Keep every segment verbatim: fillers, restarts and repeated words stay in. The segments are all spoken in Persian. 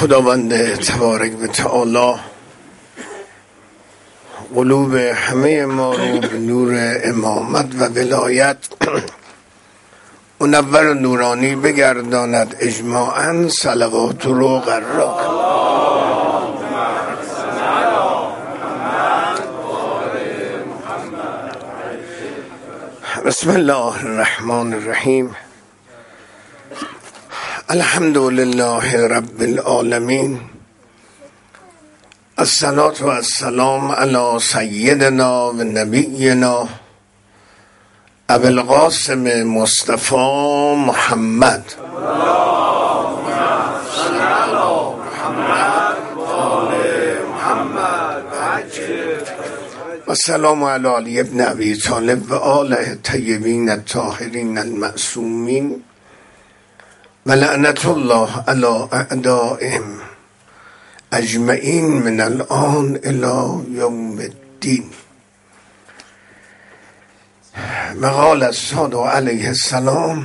خداوند تبارک و تعالی قلوب همه ما رو به نور امامت و ولایت منور و نورانی بگرداند اجماعاً. صلوات رو قرار. بسم الله الرحمن الرحیم. الحمد لله رب العالمین. الصلاة و السلام علی سیدنا و نبینا ابی القاسم مصطفی محمد و سلام علی علی ابن ابی طالب و آله طیبین الطاهرین المعصومین و لعنت الله علی اعدائهم اجمعین من الان الی یوم الدین. مقال الصادق علیه السلام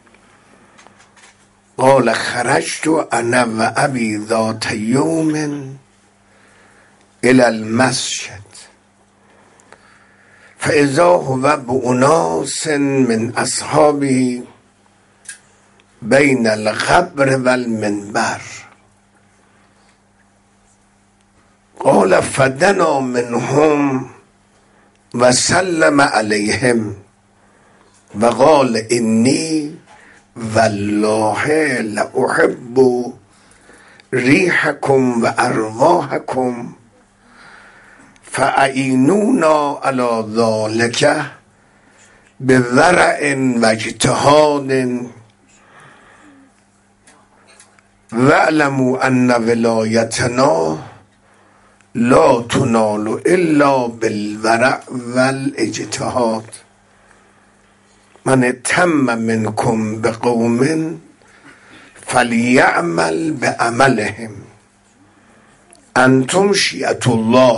قال خرجت انا و ابی ذات یوم الی المسجد فاذا هو باناس من اصحابه بین القبر و المنبر قال فدنا منهم و سلم علیهم و قال انی والله لاحب ریحکم و ارواحکم فاعینونا علی ذلک بورع و اجتهاد واعلموا ان ولایتنا لا تنال الا بالورع والاجتهاد. من اتم منکم بقوم فلیعمل بعملهم انتم شیعة الله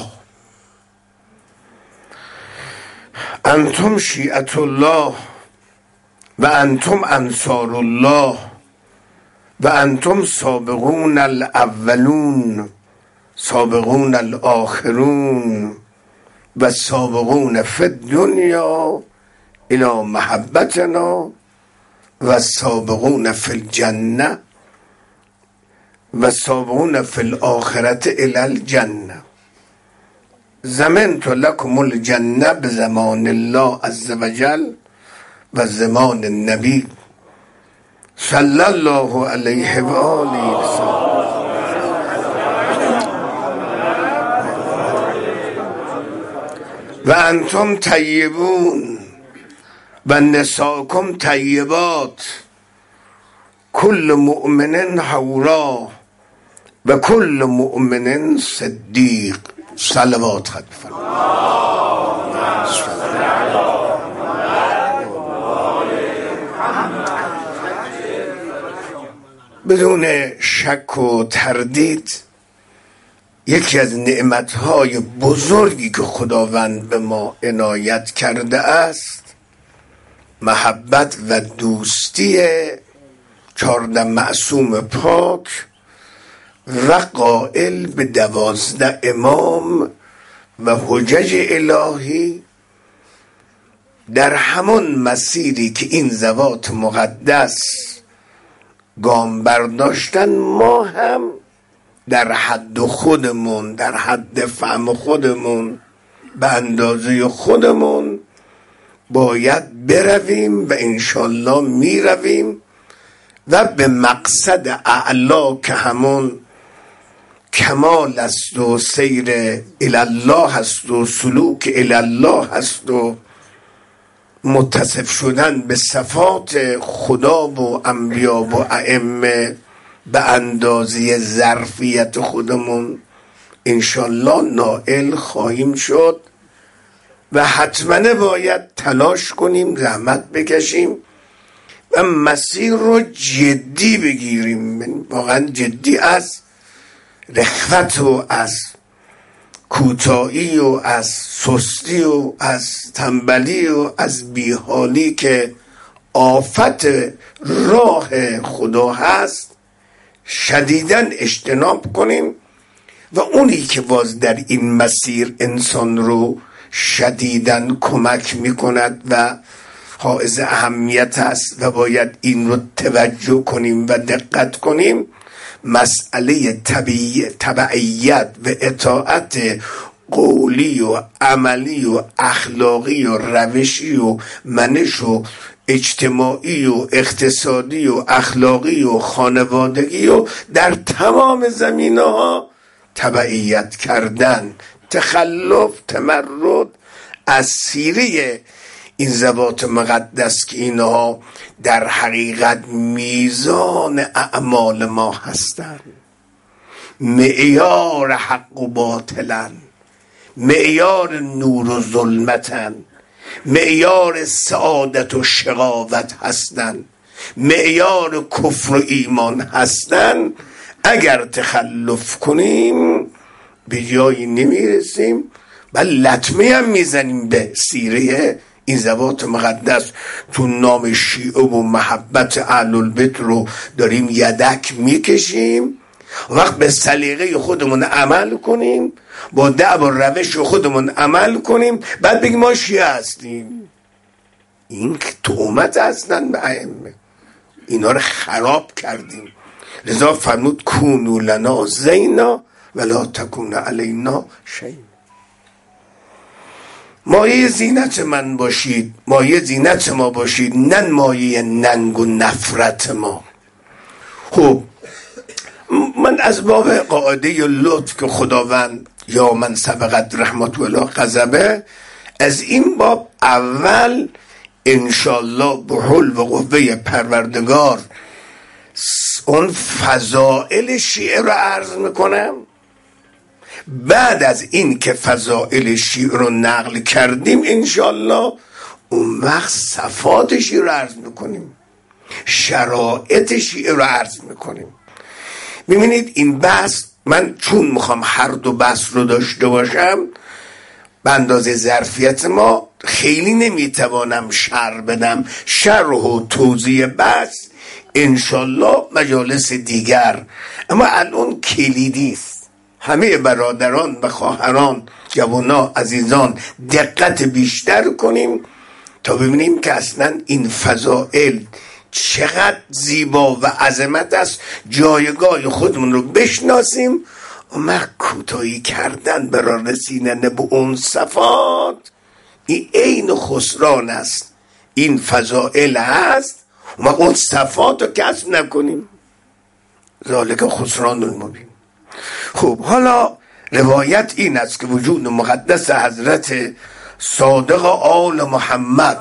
انتم شیعة الله و انتم انصار الله و انتم سابقون الاولون سابقون الآخرون و سابقون فی الدنیا الی محبتنا و سابقون فی الجنه و سابقون فی الآخرت الی الجنه. زمنت لکم الجنه بزمان الله عز وجل و زمان النبی صلی الله علیه و آله و سلم. و انتم طیبون و نساکم طیبات کل مؤمن حورا و کل مؤمن صدیق. صلوات خط بدون شک و تردید یکی از نعمتهای بزرگی که خداوند به ما عنایت کرده است محبت و دوستی چهارده معصوم پاک و قائل به دوازده امام و حجج الهی در همان مسیری که این ذوات مقدس گام برداشتن ما هم در حد خودمون در حد فهم خودمون به اندازه خودمون باید برویم و انشالله می رویم و به مقصد اعلا که همون کمال است و سیر الالله هست و سلوک الالله هست و متصف شدن به صفات خدا و انبیا و ائمه به اندازه ظرفیت خودمون انشالله نائل خواهیم شد و حتما باید تلاش کنیم، زحمت بکشیم و مسیر رو جدی بگیریم. واقعا جدی از رخوت و از کوتاهی و از سستی و از تنبلی و از بیحالی که آفت راه خدا هست شدیداً اجتناب کنیم و اونی که باز در این مسیر انسان رو شدیداً کمک میکند و حائز اهمیت است و باید این رو توجه کنیم و دقت کنیم، مسئله طبیعی تبعیت و اطاعت قولی و عملی و اخلاقی و روشی و منش و اجتماعی و اقتصادی و اخلاقی و خانوادگی و در تمام زمینه‌ها تبعیت کردن، تخلف، تمرد از سیره این ذوات مقدس که اینها در حقیقت میزان اعمال ما هستند، معیار حق و باطلن، معیار نور و ظلمتن، معیار سعادت و شقاوت هستند، معیار کفر و ایمان هستند. اگر تخلف کنیم به جایی نمیرسیم، بل لطمه هم میزنیم به سیره این ذوات مقدس. تو نام شیعه و محبت اهل البیت رو داریم یدک میکشیم. وقت به سلیقه خودمون عمل کنیم، با دعو و روش خودمون عمل کنیم، بعد بگیم ما شیعه هستیم. این تهمت هستن به ائمه، اینا رو خراب کردیم. لذا فرمود کونوا لنا زینا ولا تکون علینا شیء. مایه زینت من باشید، مایه زینت ما باشید، نه مایه ننگ و نفرت ما. خب من از باب قاعده لطف که خداوند یا من سبقت رحمت الله غضبه، از این باب اول انشالله به حول و قوه پروردگار اون فضائل شیعه رو عرض میکنم. بعد از این که فضائل شیعه رو نقل کردیم انشالله اون وقت صفات شیعه رو عرض میکنیم، شرایط شیعه رو عرض میکنیم. ببینید این بحث من چون میخوام هر دو بحث رو داشته باشم به اندازه ظرفیت ما خیلی نمیتوانم شرح بدم. شرح و توضیح بحث انشالله مجالس دیگر، اما الان کلیدی است. همه برادران و خواهران، جوانا، عزیزان دقت بیشتر کنیم تا ببینیم که اصلا این فضائل چقدر زیبا و عظمت است. جایگاه خودمون رو بشناسیم و ما کوتاهی کردن برای رسیدن به اون صفات این عین خسران است. این فضائل هست و ما اون صفات رو کسب نکنیم، ذالک خسران المبین. خب حالا روایت این است که وجود مقدس حضرت صادق آل محمد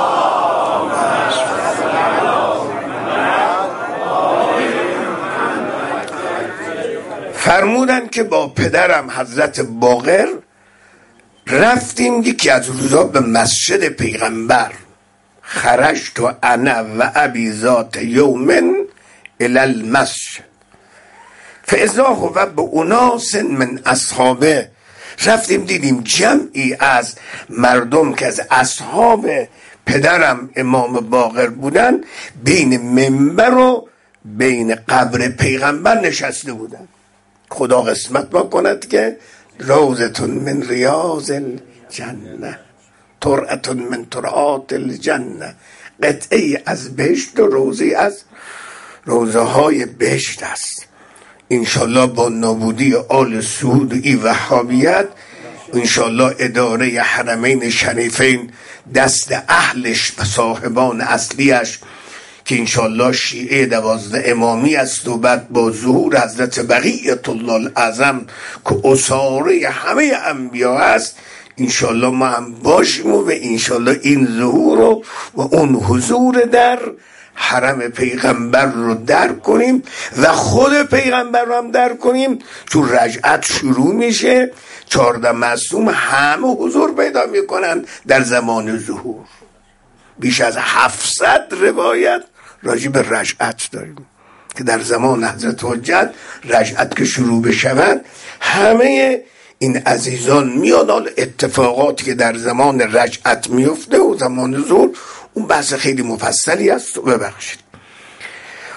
فرمودن که با پدرم حضرت باقر رفتیم یکی از روزا به مسجد پیغمبر. خرجت و انا و ابی ذات یوم الی المسجد فاذا هو باناس من اصحابه. رفتیم دیدیم جمعی از مردم که از اصحاب پدرم امام باقر بودن بین منبر و بین قبر پیغمبر نشسته بودن. خدا قسمت ما کند که روزتون من ریاض الجنه، ترعتون من ترعات الجنه، قطعی از بهشت و روزی از روزه های بهشت است. انشالله با نابودی آل سعود و ای وهابیت انشالله اداره حرمین شریفین دست اهلش و صاحبان اصلیش که انشالله شیعه دوازده امامی است و بعد با ظهور حضرت بقیت الله الاعظم که اساره همه انبیا است انشالله ما هم باشیم و انشالله این ظهور و, و اون حضور در حرم پیغمبر رو در کنیم و خود پیغمبر رو هم در کنیم. تو رجعت شروع میشه، چهارده معصوم همه حضور پیدا میکنن در زمان ظهور. بیش از هفتصد روایت راجع به رجعت داریم که در زمان حضرت حجت رجعت که شروع بشود همه این عزیزان میاد. اتفاقاتی که در زمان رجعت میفته و زمان ظهور اون بحث خیلی مفصلی است و ببخشید.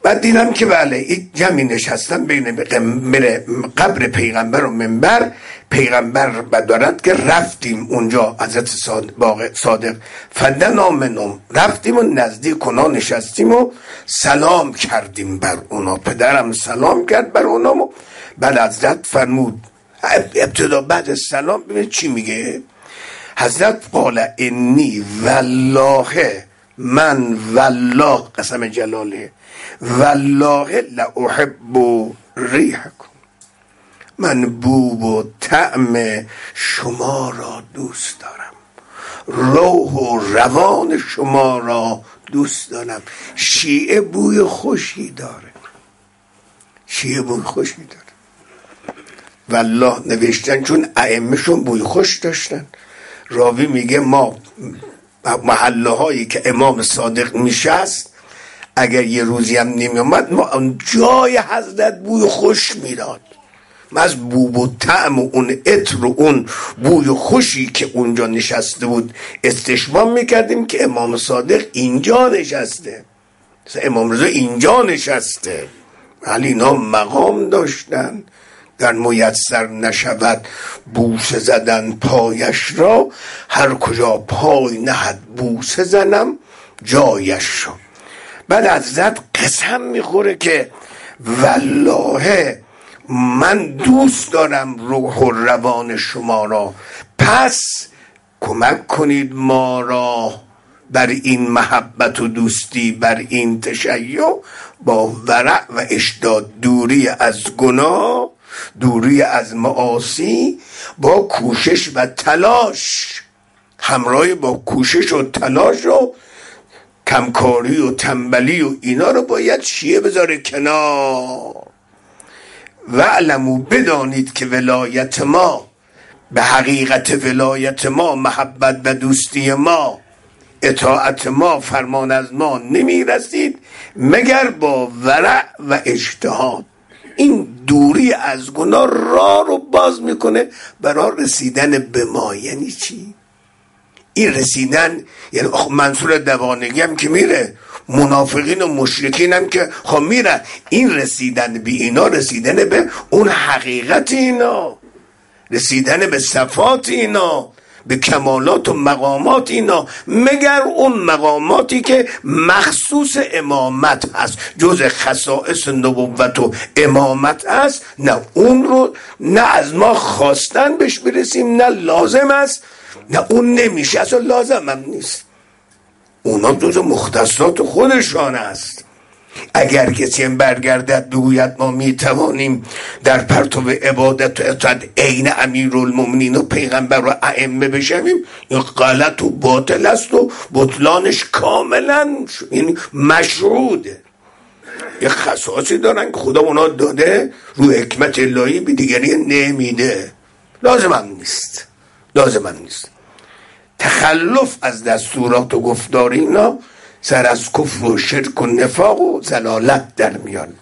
بعد دیدم که بله این جمعی نشستن بین قبر پیغمبر و منبر. پیغمبر بدارد که رفتیم اونجا، حضرت صادق فدنا منهم، رفتیم و نزدیک اونا نشستیم و سلام کردیم بر اونا. پدرم سلام کرد بر اونا و بعد حضرت فرمود ابتدا بعد سلام ببینید چی میگه. حضرت قال انی والله، من والله قسم جلاله، والله لاحب ریحکم، من بو و طعم شما را دوست دارم، روح و روان شما را دوست دارم. شیعه بوی خوشی داره، شیعه بوی خوشی داره والله نوشتن چون ائمه‌شون بوی خوش داشتن. راوی میگه ما محله هایی که امام صادق میشست اگر یه روزی هم نمی اومد ما اون جای حضرت بوی خوش میداد. ما از بو و طعم و اون عطر و اون بوی خوشی که اونجا نشسته بود استشمام میکردیم که امام صادق اینجا نشسته، امام رضا اینجا نشسته. ولی اینا مقام داشتن. در میسر نشود بوسه زدن پایش را، هر کجا پای نهد بوسه زنم جایش را. بعد حضرت قسم میخوره که والله من دوست دارم روح و روان شما را، پس کمک کنید ما را بر این محبت و دوستی، بر این تشیع با ورع و اشداد، دوری از گناه، دوری از معاصی، با کوشش و تلاش، همراه با کوشش و تلاش و کمکاری و تنبلی و اینا رو باید شیعه بذاره کنار. و علمو بدانید که ولایت ما، به حقیقت ولایت ما محبت و دوستی ما، اطاعت ما، فرمان از ما نمی رسید مگر با ورع و اجتهاد. این دوری از گناه راه رو باز میکنه برای رسیدن به ما. یعنی چی؟ این رسیدن یعنی منصور دوانگی هم که میره، منافقین و مشرکین هم که خب میره. این رسیدن به اینا رسیدن به اون حقیقت اینا، رسیدن به صفات اینا، به کمالات و مقامات اینا، مگر اون مقاماتی که مخصوص امامت هست، جز خصائص نبوت و امامت هست، نه اون رو نه از ما خواستن بهش برسیم، نه لازم است، نه اون نمیشه، اصلا لازم هم نیست. اونا جز مختصات خودشان است. اگر کسی هم برگردد بگوید ما میتوانیم در پرتو عبادت و اطاعت عین امیرالمومنین و پیغمبر و ائمه بشویم، این غلط و باطل است و بطلانش کاملا یعنی مشروطه. یه خصاصی دارن که خدا اونا داده، رو حکمت الهی به دیگری نمیده. لازم هم نیست، لازم هم نیست. تخلف از دستورات و گفتار اینا سر از کفر و شرک و نفاق و ضلالت در میان.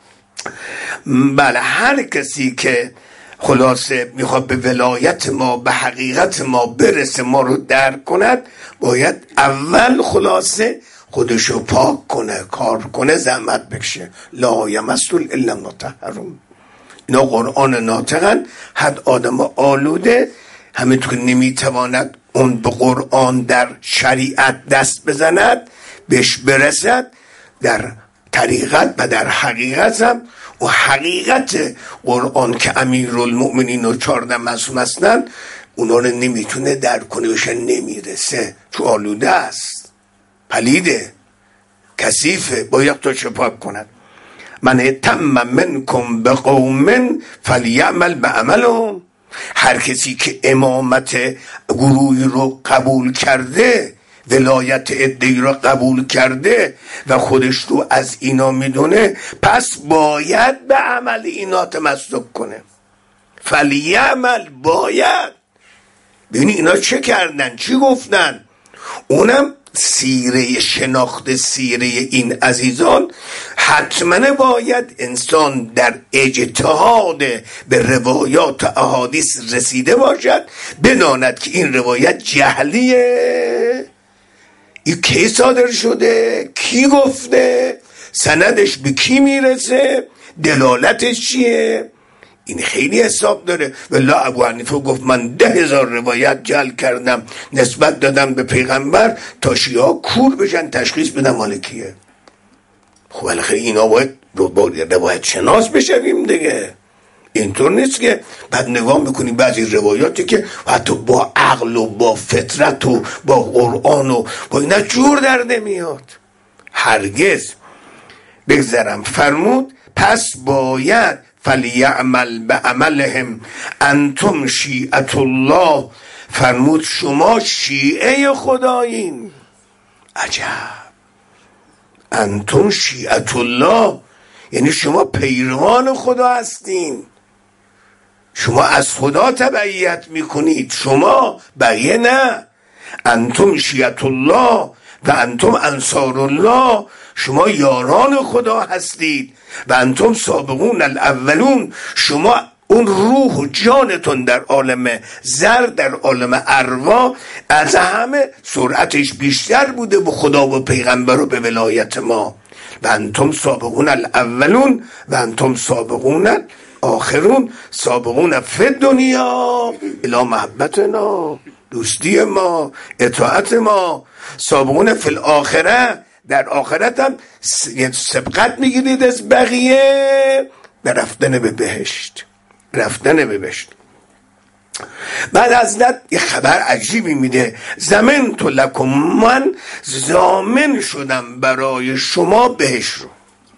بله، هر کسی که خلاصه میخواد به ولایت ما، به حقیقت ما برسه، ما رو درک کند، باید اول خلاصه خودشو پاک کنه، کار کنه، زحمت بکشه. لا یمسوا الا المطهرون. اینا قرآن ناطقن. حد آدم آلوده همینطور که نمیتواند اون به قرآن در شریعت دست بزند، بهش برسد، در طریقت و در حقیقت هم و حقیقت قرآن که امیرالمؤمنین و چارده معصوم هستن اونا رو نمیتونه درک کنه، بهش نمیرسه، چون آلوده است، پلیده، کثیفه، باید تو چپاک کند. من تم منکم به قوم فلیعمل به عملهم. هر کسی که امامت گروهی رو قبول کرده، ولایت عده‌ای رو قبول کرده و خودش رو از اینا میدونه، پس باید به عمل اینا تمسک کنه. فلیعمل، باید. ببینی اینا چه کردن، چی گفتن. اونم سیره، شناخت سیره این عزیزان، حتما باید انسان در اجتهاد به روایات و احادیث رسیده باشد، بداند که این روایت جهلیه، این کی صادر شده، کی گفته، سندش به کی میرسه، دلالتش چیه. این خیلی حساب داره. والله ابو حنیفه گفت من ده هزار روایت جعل کردم نسبت دادم به پیغمبر تا شیعه ها کور بشن تشخیص بدن مال کیه. خب بالاخره اینا باید روایت شناس بشویم دیگه. اینطور نیست که بعد نگاه میکنیم بعضی روایاتی که حتی با عقل و با فطرت و با قرآن و با اینا جور در نمیاد. هرگز. بگذرم فرمود پس باید فلیعمل به عملهم انتم شیعت الله، فرمود شما شیعه خدایین. عجب. انتم شیعت الله یعنی شما پیروان خدا هستین، شما از خدا تبعیت میکنید، شما بقیه نه. انتم شیعت الله و انتم انصار الله، شما یاران خدا هستید. و انتم سابقون الاولون، شما اون روح و جانتون در عالم زر، در عالم ارواح از همه سرعتش بیشتر بوده به خدا و پیغمبر و به ولایت ما. و انتم سابقون الاولون و انتم سابقون آخرون، سابقون فی دنیا الی محبتنا، دوستی ما، اطاعت ما. سابقون فی الاخره، در آخرت هم سبقت میگیرید از بقیه به رفتن به بهشت، رفتن به بهشت. بعد از این یه خبر عجیبی میده. زمن تو لکم، من ضامن شدم برای شما بهشت رو،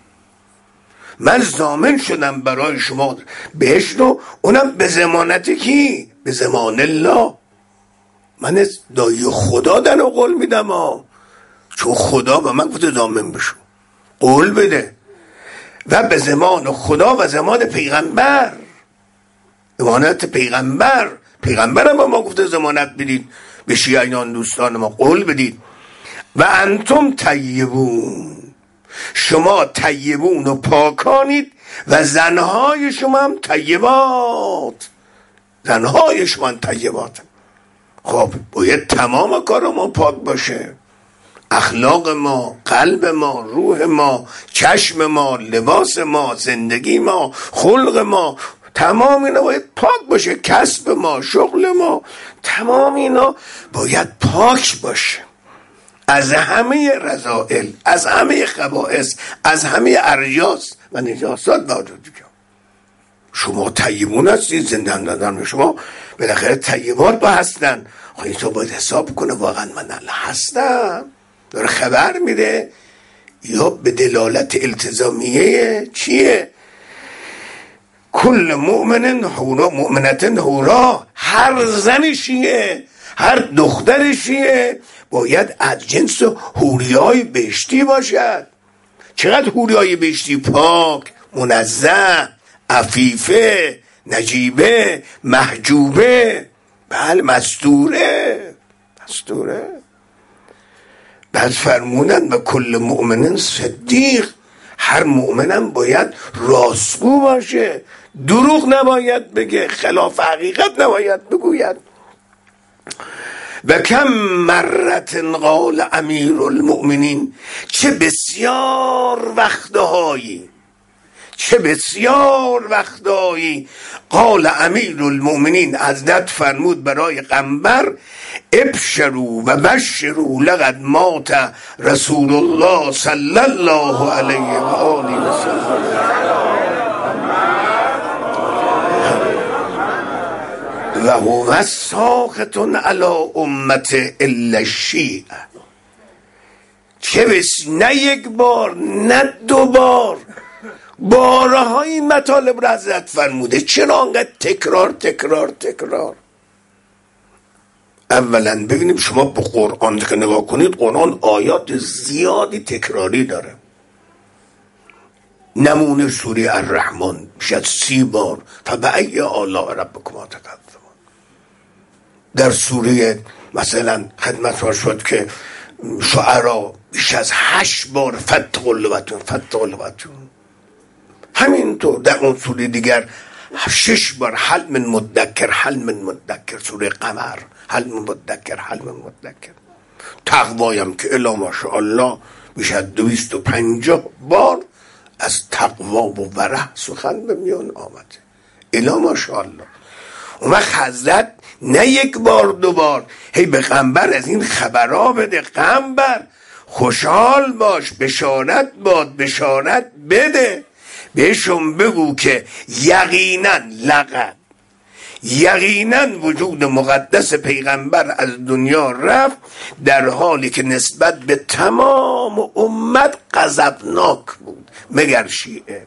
من ضامن شدم برای شما بهشت رو، اونم به ضمانت کی؟ به ضمان الله. من دایی خدا در قول میدم ها، چون خدا به من گفته ضامن بشو، قول بده. و به ضمان خدا و ضمان پیغمبر، ضمانت پیغمبر، پیغمبرم به ما گفته ضمانت بدید، به شیعیان دوستان ما قول بدید. و انتم طیبون، شما طیبون و پاکانید و زنهای شما هم طیبات، زنهای شما هم طیبات. خب باید تمام کار ما پاک باشه، اخلاق ما، قلب ما، روح ما، چشم ما، لباس ما، زندگی ما، خلق ما، تمام اینا باید پاک باشه. کسب ما، شغل ما، تمام اینا باید پاک باشه از همه رذائل، از همه خبائث، از همه ارجاس و نجاسات. باید شما طیبون هستید، زندگان شما بالاخره طیبات با هستن. خب این تو باید حساب کنه واقعا من الله هستم، داره خبر میده یا به دلالت التزامیه چیه؟ کل مؤمن هورا، مؤمنت هورا، هر زن شیعه، هر دختر شیعه باید از جنس حوریای بهشتی باشد. چقدر حوریای بهشتی؟ پاک، منزه، عفیفه، نجیبه، محجوبه، بله مستوره، مستوره. بعد فرمودن و کل مؤمنن صدیق، هر مؤمنم باید راستگو باشه، دروغ نباید بگه، خلاف حقیقت نباید بگوید. و کم مرت قال امیر المؤمنین، چه بسیار وقتهایی، چه بسیار وقتهایی قال امیر المؤمنین، حضرت فرمود برای قنبر ابشروا و بشروا لقد مات رسول الله صلی الله علیه و آله و سلم و هو ساخط علی امت الا الشیعه. چه بس، نه یک بار نه دو بار، بارها این مطالب را حضرت فرموده. چرا انقدر تکرار تکرار تکرار؟ اولا ببینیم شما به قرآن که نگاه کنید، قرآن آیات زیادی تکراری داره. نمونه سوره الرحمن بیش از سی بار فبأی آلاء ربکما تکذبان. در سوره مثلا خدمت شد که شعرا بیش از هشت بار فتقوا لبتون فتقوا لبتون. همینطور در اون سوره دیگر شش بار حل من مدکر حل من مدکر. سوره قمر حل من مدکر حل من مدکر. تقوایم که الا ماشاءالله بیش از دویست و پنجاه بار از تقوا و ورع سخن به میان آمده. الا ماشاءالله. اون وقت حضرت نه یک بار دو بار هی به قنبر از این خبرها بده، قنبر خوشحال باش، بشارت باد، بشارت بده، بهشون بگو که یقینا لقد یقینا وجود مقدس پیغمبر از دنیا رفت در حالی که نسبت به تمام امت غضبناک بود مگر شیعه.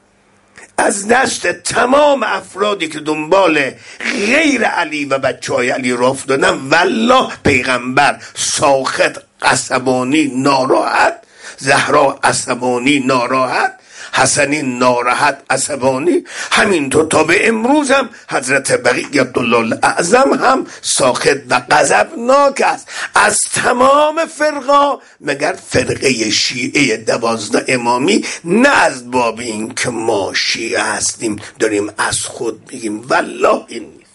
از دست تمام افرادی که دنبال غیر علی و بچه های علی را افتادن والله پیغمبر ساخت، عصبانی، ناراحت، زهرا عصبانی، ناراحت، حسنی ناراحت، عصبانی، همینطور تا به امروز هم حضرت بقیت الله الاعظم هم ساخت و غضبناک است از تمام فرقا مگر فرقه شیعه دوازده امامی. نه از باب این که ما شیعه هستیم داریم از خود بگیم، والله این نیست.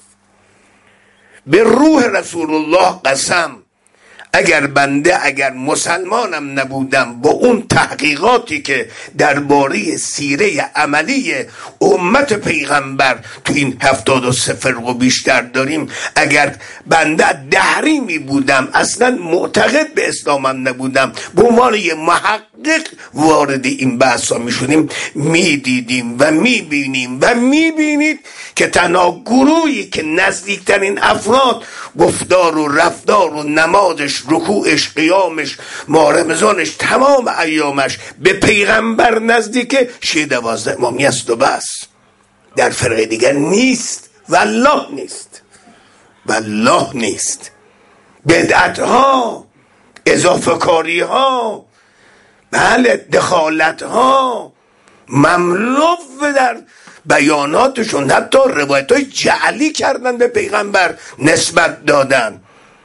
به روح رسول الله قسم، اگر بنده اگر مسلمانم نبودم با اون تحقیقاتی که درباره سیره عملی امت پیغمبر تو این هفتاد و سه فرق و بیشتر داریم، اگر بنده دهریمی بودم اصلا معتقد به اسلامم نبودم به عنوان یه محقق وارد این بحثا می شدیم، می دیدیم و می بینیم و می بینید که تنها گروهی که نزدیکترین افراد گفتار و رفتار و نمازش، رکوعش، قیامش، ماه رمضانش، تمام ایامش به پیغمبر نزدیکه شیعه دوازده امامی است و بس. در فرقه دیگر نیست، والله نیست، والله نیست. بدعت ها، اضافه کاری ها، بله دخالت ها مملو در بیاناتشون، حتی روایت های جعلی کردن به پیغمبر نسبت دادن،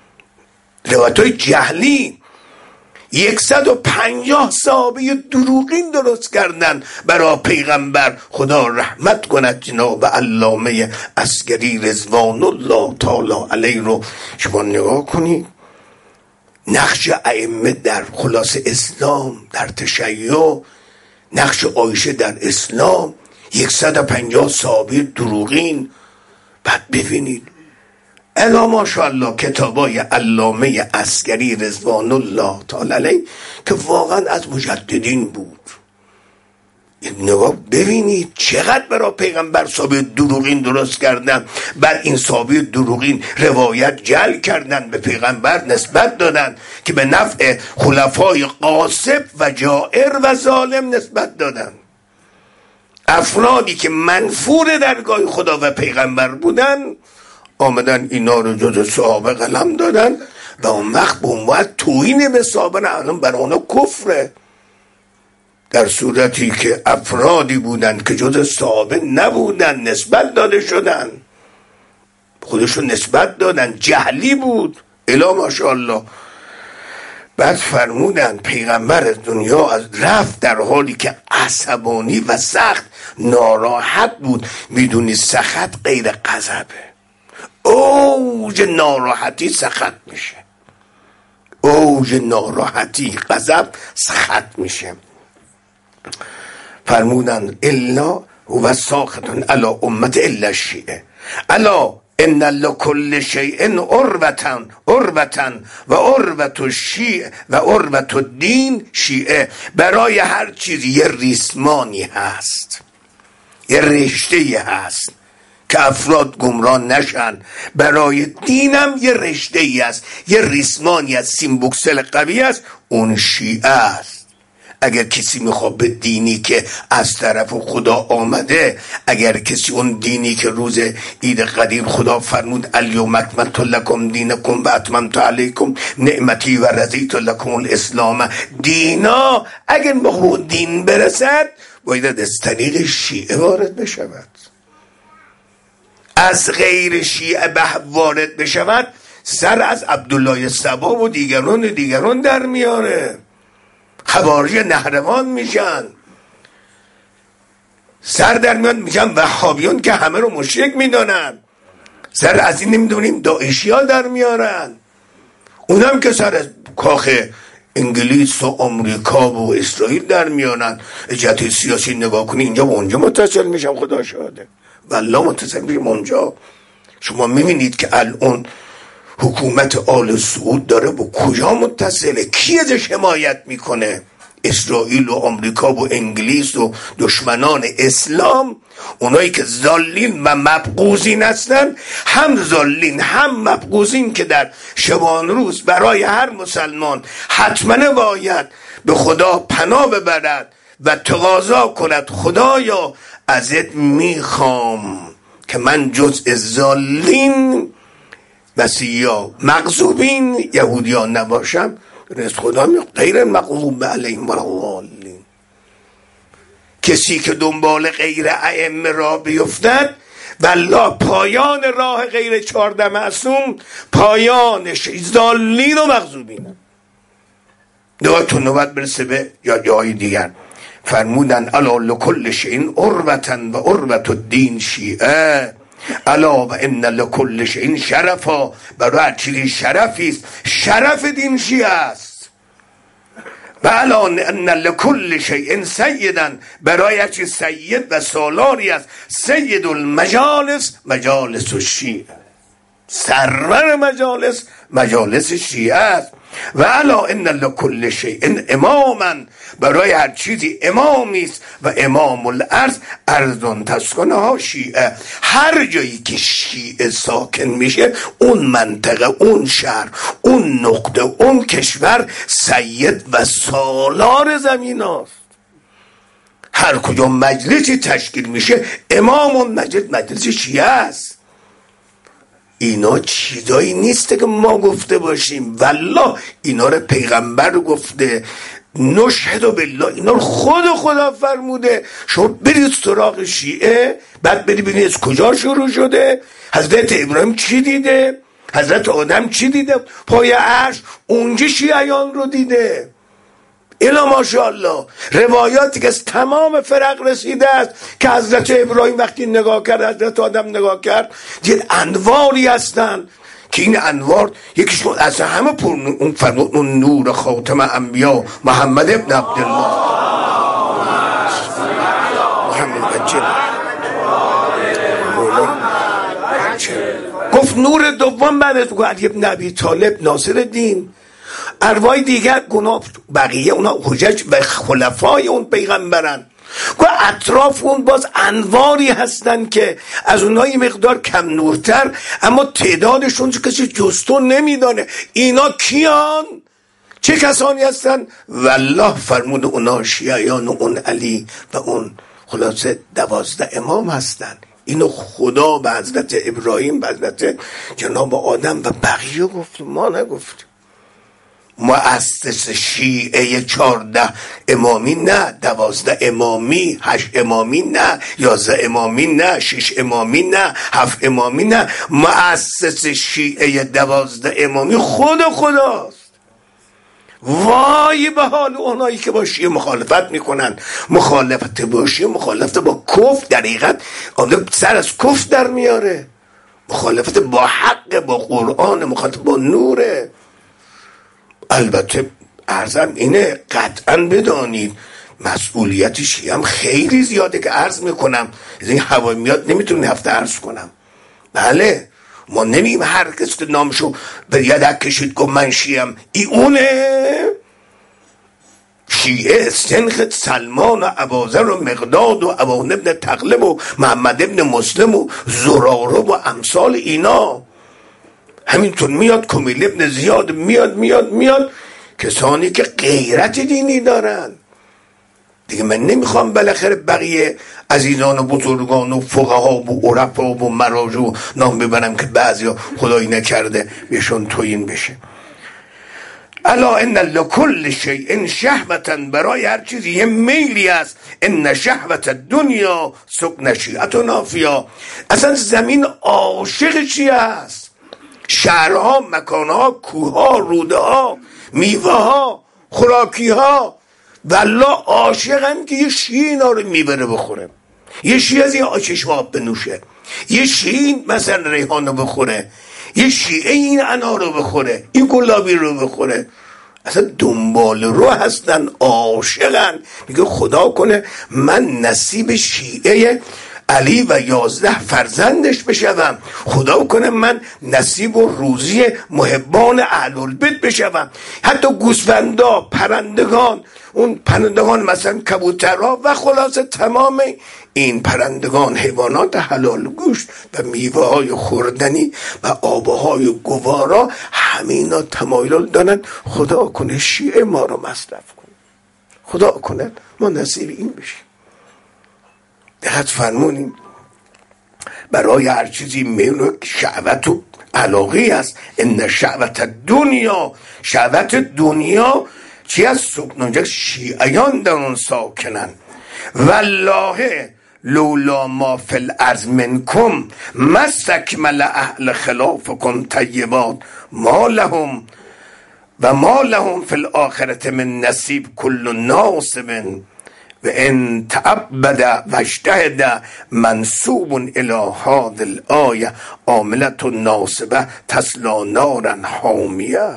روایت های جهلی. یکصد و پنجاه صحابه دروغین درست کردن برای پیغمبر. خدا رحمت کند جناب علامه عسگری رضوان الله تعالی علیه رو شما نگاه کنید. نقش ائمه در خلاص اسلام، در تشیع، نقش عایشه در اسلام، یکصد و پنجاه صحابه دروغین. بعد ببینید الا ماشاءالله کتابای علامه عسگری رضوان الله تعالی علیه که واقعا از مجددین بود. نگاه ببینید چقدر برای پیغمبر صحابه دروغین درست کردن، بعد این صحابه دروغین روایت جعل کردن به پیغمبر نسبت دادن که به نفع خلفای غاصب و جائر و ظالم نسبت دادن. افرادی که منفور درگاه خدا و پیغمبر بودن آمدن اینا رو جز صحابه قلم دادن و اون وقت به عنوان توهین به صحابه الان برای اونا کفره، در صورتی که افرادی بودن که جز صحابه نبودن نسبت داده شدن، خودشون نسبت دادن، جهلی بود. الا ماشاءالله. بعد فرمودن پیغمبر از دنیا از رفت در حالی که عصبانی و سخت ناراحت بود. میدونی سخت غیر غضبه، اوج ناراحتی سخت میشه، اوج ناراحتی غضب سخت میشه. فرمودن الا و ساختن علی امت الا شیعه الا ان لکل شیء عروة عروة و عروة الشیعه و عروة الدین شیعه. برای هر چیزی یه ریسمانی هست، یه رشته‌ای هست که افراد گمراه نشن. برای دینم یه رشته‌ای است، یه ریسمانی است، سیمبوکسل قوی است، اون شیعه است. اگر کسی میخواد به دینی که از طرف خدا آمده، اگر کسی اون دینی که روز عید قدیر خدا فرمود الیوم اکملت لکم دینکم و اتممت علیکم نعمتی و رضیت لکم الاسلام دینا، اگر به دین برسد باید از طریق شیعه وارد بشود. از غیر شیعه به وارد بشود سر از عبدالله سبا و دیگران دیگران در میاره، خوارج نهروان میشن، سر در میان میشن وهابیون که همه رو مشرک میدونن، سر از این نمیدونیم داعشی ها در میارن. اونم که سر کاخ انگلیس و آمریکا و اسرائیل در میانن. جهت سیاسی نگاه کنی اینجا و اونجا متصل میشم، خدا شاهده والله متصل میشم اونجا. شما میبینید که الان حکومت آل سعود داره با کجا متصله؟ کی ازش حمایت میکنه؟ اسرائیل و آمریکا و انگلیس و دشمنان اسلام، اونایی که ضالین و مبغوضین هستن، هم ضالین هم مبغوضین که در شبان روز برای هر مسلمان حتما باید به خدا پناه ببرد و تقاضا کند خدایا ازت میخوام که من جزء ضالین و سیا مغضوبین یهودیان نباشم. رس خدا می غیر مغضوب علیهم ولا الضالین. کسی که دنبال غیر ائمه را بیفتد والله پایان راه غیر چهارده معصوم پایانش ضالین و مغضوبین. نوبت نوبت برسه به یا جای دیگر فرمودن الا لکل شیء عروة و عروة الدین شیعه، الا و ان لکل شیء شرفا، برای هر چیزی شرفی است، شرف دین شیعه است. و الا ان لکل شیء سیدا، برای هر چیز سید و سالاری است، سید المجالس مجالس الشیعه، سرور مجالس مجالس شیعه است. و الا ان لکل شیء اماما، برای هر چیزی امامی است و امام الارض ارض تسکنها شیعه، هر جایی که شیعه ساکن میشه اون منطقه، اون شهر، اون نقطه، اون کشور سید و سالار زمین است. هر کجا مجلسی تشکیل میشه امام اون مجلس مجلس شیعه است. اینا چیزایی نیست که ما گفته باشیم، والله اینا رو پیغمبر گفته، نشهد بالله اینا رو خود خدا فرموده. شما برید سراغ شیعه، بعد برید ببینید از کجا شروع شده. حضرت ابراهیم چی دیده؟ حضرت آدم چی دیده؟ پای عرش اونجا شیعیان رو دیده. الا ماشاءالله روایاتی که از تمام فرق رسیده است که حضرت ابراهیم وقتی نگاه کرد، حضرت آدم نگاه کرد، دید انواری هستن که این انوار یکیشون از همه پر اون فرمود اون نور خاتم انبیا محمد ابن عبدالله محمد بچه گفت نور دوم بعد از علی ابن ابی طالب ناصر الدین. ارواح دیگر گناه بقیه اونا حجج و خلفای اون پیغمبرن، که اطراف اون باز انواری هستن که از اونایی مقدار کم نورتر، اما تعدادشون کسی جستو نمیدانه. اینا کیان؟ چه کسانی هستن؟ والله فرمود اونا شیعیان و اون علی و اون خلاصه دوازده امام هستن. اینو خدا به حضرت ابراهیم، به حضرت جناب آدم و بقیه گفت، ما نگفتیم. مؤسس شیعه چارده امامی نه، دوازده امامی، هشت امامی نه، یازده امامی نه، شش امامی نه، هفت امامی نه. مؤسس شیعه دوازده امامی خود خداست. وای به حال اونایی که با شیعه مخالفت میکنن. مخالفت با شیعه مخالفت با کفر، در حقیقت آدم سر از کفر در میاره. مخالفت با حق، با قرآن، مخالفت با نوره. البته عرضم اینه قطعا بدانید مسئولیت شیعه هم خیلی زیاده که عرض میکنم، از این هوای میاد نمیتونی هفته عرض کنم. بله ما نمیم هر کس که نامشو به یدک کشید که من شیعم ای اونه. شیعه سنخ سلمان و ابازر و مقداد و ابان ابن تغلب و محمد ابن مسلم و زراره و امثال اینا. همینطور میاد کمیل ابن زیاد، میاد میاد میاد کسانی که غیرت دینی دارن دیگه. من نمیخوام بالاخره بقیه عزیزان و بزرگان و فقها و عرفا و مراجع نام ببرم که بعضیا خدایی نکرده بهشون تویین بشه. الا ان لکل شیء شهوة، برای هر چیزی یه میلی است. ان شهوة الدنیا سکن شیعتنا فیها، اصلا زمین عاشق شیعه است. شهرها، مکانها، کوهها، رودها، میوه ها، خوراکی ها، والله عاشقن که یه شیعه اینا رو میبره بخوره، یه شیعه از این چشم آب بنوشه، یه شیعه مثلا ریحانو بخوره، یه شیعه این انار رو بخوره، این گلابی رو بخوره. اصلا دنبال رو هستن، عاشقن. میگه خدا کنه من نصیب شیعه علی و یازده فرزندش بشوم، خدا کنه من نصیب و روزی محبان اهل البیت بشوم. حتی گوسفندا، پرندگان، اون پرندگان مثلا کبوترها و خلاصه تمام این پرندگان، حیوانات حلال گوشت و میوه های خوردنی و آبهای گوارا، همه اینا تمایل دارن خدا کنه شیعه ما رو مصرف کنه، خدا کنه ما نصیب این بشیم. دقت فرمونیم برای هر چیزی میونه شهوت و علاقه است. ان شهوت دنیا، شهوت دنیا چی از سکنونجا شیعیان در اون ساکنن. والله لولا ما فی الارض منکم ما استکمل اهل خلافکم طیبات ما لهم و ما لهم فی الاخرة من نصیب کل ناصب و ان تعبد و اجتهد منسوب الی هذه الآیه عاملة ناصبه تصلی نارا حامیه.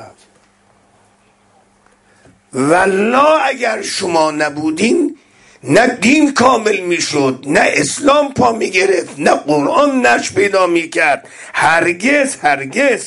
والله اگر شما نبودین نه دین کامل میشد، نه اسلام پا میگرفت، نه قرآن نش پیدا میکرد. هرگز هرگز.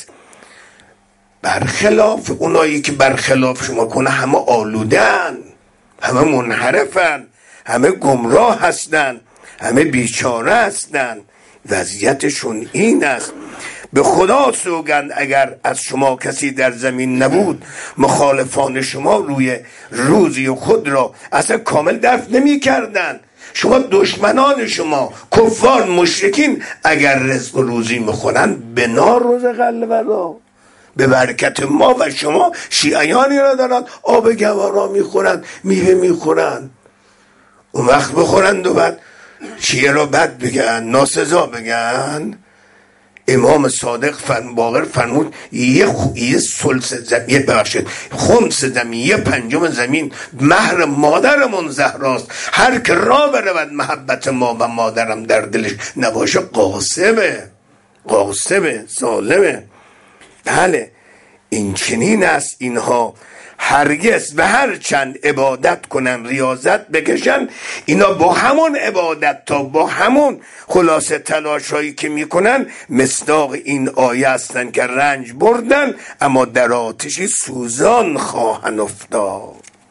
برخلاف اونایی که برخلاف شما کنه همه آلودن، همه منحرفن، همه گمراه هستن، همه بیچاره هستن. وضعیتشون این است. به خدا سوگند اگر از شما کسی در زمین نبود مخالفان شما روی روزی خود را اصلا کامل دفع نمی کردن. شما دشمنان شما کفار مشرکین اگر رزق و روزی میخورن به نار روز قلبرا، به برکت ما و شما شیعیانی را دارن آب گوارا میخورن، میوه میخورن. اون وقت بخورند و بعد شیعه را بد بگن، ناسزا بگن. امام صادق فرم باقر فرمود یه خ... یه سلس زمین، ببخشید خمس زمین، یه پنجم زمین مهر مادرمون زهراست. هر که را برود محبت ما و مادرم در دلش نباشه قاسمه، قاسمه، ظالمه. بله این چنین است. اینها هرگز و هر چند عبادت کنن، ریاضت بکشن، اینا با همون عبادت تا با همون خلاصه تلاش هایی که میکنن مصداق این آیه هستن که رنج بردن اما در آتشی سوزان خواهن افتاد.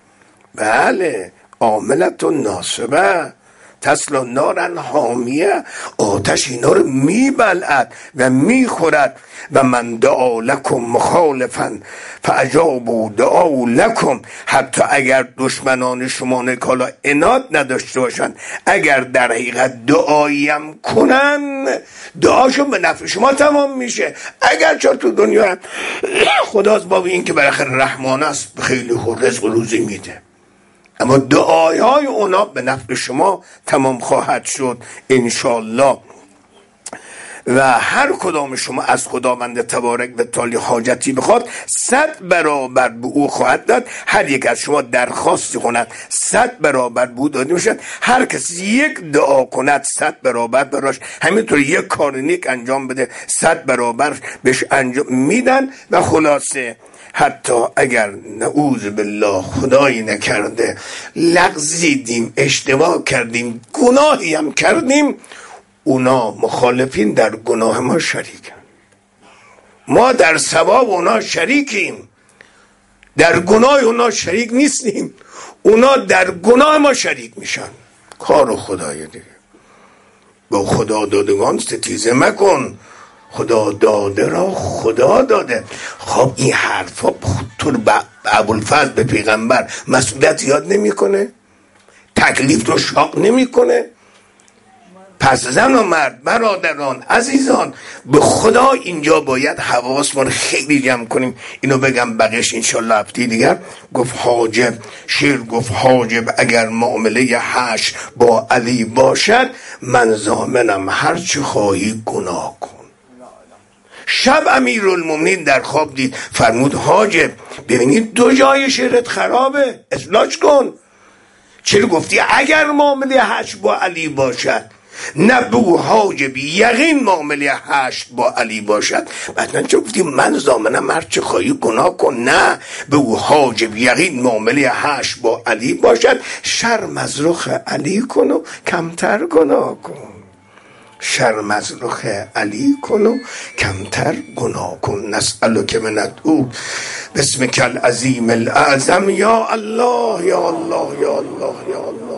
بله عاملة ناصبه تصلی نارا حامیه. آتش اینا رو میبلعد و میخورد. و من دعا لکم مخالفا فاجابوا دعا لکم. حتی اگر دشمنان شما نکالا عناد نداشته باشن، اگر در حقیقت دعاییم کنن دعاشون به نفع شما تمام میشه. اگر چون تو دنیا خداست بابی این که بالاخره رحمان است خیلی خود رزق و روزی میده، اما دعای های اونا به نفع شما تمام خواهد شد انشالله. و هر کدام شما از خداوند تبارک و تعالی حاجتی بخواد صد برابر به او خواهد داد. هر یک از شما درخواستی کند صد برابر به او داده میشد. هر کسی یک دعا کند صد برابر براش، همینطور یک کار نیک انجام بده صد برابر بهش انجام میدن. و خلاصه حتی اگر نعوذ بالله خدایی نکرده لغزیدیم، اشتباه کردیم، گناهی هم کردیم، اونا مخالفین در گناه ما شریکن، ما در ثواب اونا شریکیم، در گناه اونا شریک نیستیم، اونا در گناه ما شریک میشن. کار خدای دیگه. با خدا دادگان ستیزه مکن، خدا داده را خدا داده. خب این حرفا تو به ابوالفضل به پیغمبر مسئولیت یاد نمیکنه، تکلیف رو شاق نمیکنه. پس زن و مرد، برادران، عزیزان، به خدا اینجا باید حواسمون خیلی جمع کنیم. اینو بگم بقیش انشالله هفته دیگر. گفت حاجب، شیر گفت حاجب اگر معامله حشر با علی باشد من ضامنم هر چی خواهی گناه کن. شب امیرالمومنین در خواب دید، فرمود حاجب ببینید دو جای شعرت خرابه، اصلاح کن. چرا گفتی اگر معامله حشر با علی باشد؟ نه به او حاجبی یقین معامله هشت با علی باشد. بعد چه گفتیم من ضامنم هر چه خواهی گناه کن. نه به او حاجب یقین معامله هشت با علی باشد. شرم از رخ علی کن و کمتر گناه کن. شرم از رخ علی کن و کمتر گناه کن. نسألک من او بسمک العظیم الاعظم یا الله یا الله یا الله یا الله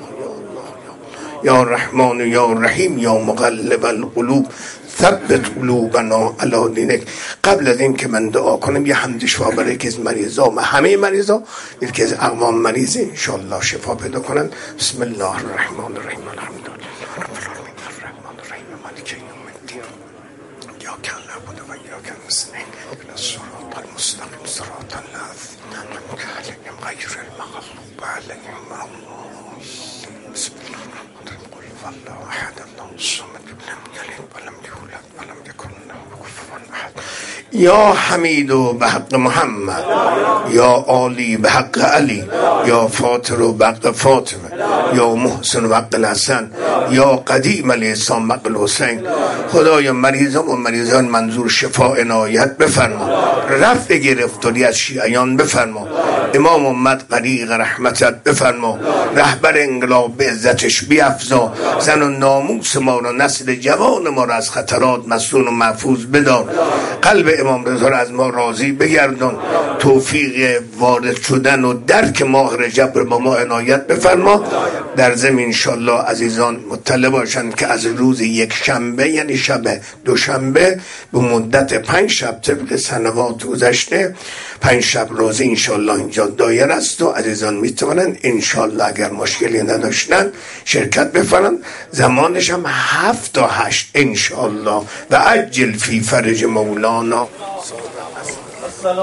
یا رحمان یا رحیم یا مقلب القلوب ثبت قلوبنا علی دینک. قبل از این که من دعا کنم یه حمد شفا برای یکی از مریضا و همه مریضا، یکی از اقوام مریضه انشاءالله شفا پیدا کنن. بسم الله الرحمن الرحیم الحمدلله رب العالمین الرحمن الرحیم مالک یوم الدین ایاک نعبد و ایاک نستعین اهدنا الصراط المستقیم صراط الذین انعمت علیهم غیر المغضوب علیهم ولا الضالین. بسم الله الرحمن الرحیم قل هو الله احد الله الصمد لم یلد ولم یولد ولم یکن له کفوا احد. یا حمید و به حق محمد، یا عالی به حق علی، یا فاطر و به حق فاطمه، یا محسن و حق الحسن، یا قدیم الاحسان حق الحسین. خدای مریضان و مریضان منظور شفا عنایت بفرما، رفع گرفتاری از شیعیان بفرما، امام امت غریق رحمتت بفرما، رهبر انقلاب به عزتش بیفزا، زن و ناموس ما را نسل جوان ما را از خطرات مسون و محفوظ بدار، قلب امام رضا را از ما راضی بگردان، توفیق وارد شدن و درک ماه رجب را با ما عنایت بفرما. در ضمن انشالله عزیزان مطلع باشند که از روز یک شنبه یعنی شب دوشنبه به مدت پنج شب طبق سنوات گذشته پنج شب روزه انشالله اینجا دایر است و عزیزان میتونن انشالله اگر مشکلی نداشتن شرکت بفرن. زمانش هم هفت تا هشت انشالله و عجل فی فرج مولانا.